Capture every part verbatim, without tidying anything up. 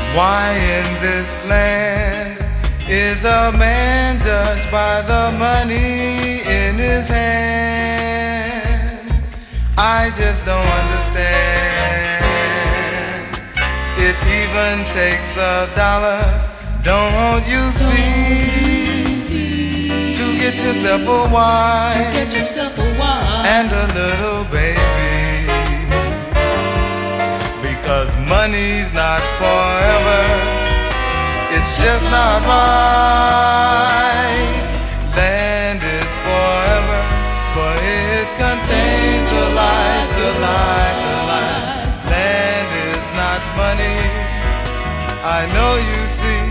Why in this land is a man judged by the money in his hand? I just don't understand. It even takes a dollar, don't you see, to get yourself a wife, to get yourself a wife and a little baby. Because money's not forever, it's just not right. Land is forever, for it contains the life, the life, the life. Land is not money, I know you see,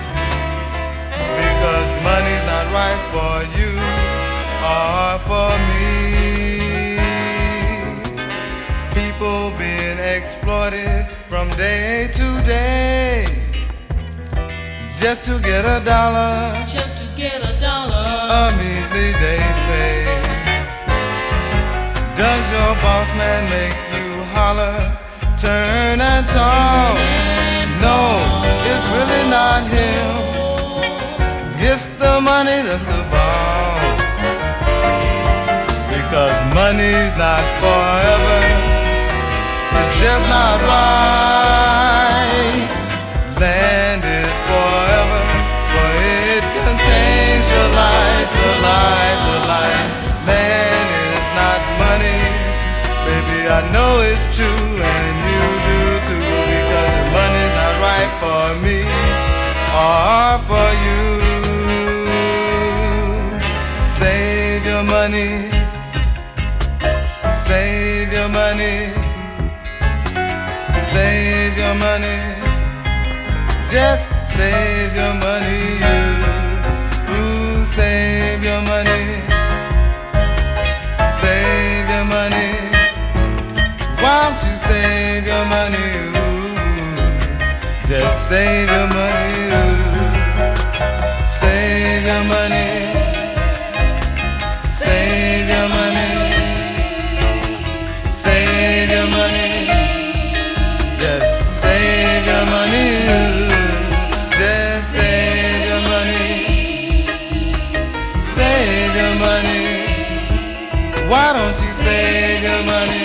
because money's not right for you or for me. People being exploited from day to day, just to get a dollar, just to get a dollar, a measly day's pay. Does your boss man make you holler, turn and talk? No, it's really not him. It's the money that's the boss. Because money's not forever, it's just not right. Land is forever, for it contains the life, the life, the life. Land is not money, baby, I know it's true, and you do too, because your money's not right for me or for you. Save your money, save your money, save your money. Just save your money, you. Ooh, save your money. Save your money. Why don't you save your money, ooh. Just save your money, ooh. Save your money. Save your money. Save your money. Just save your money, ooh. Just save your money. Save your money. Why don't you save your money?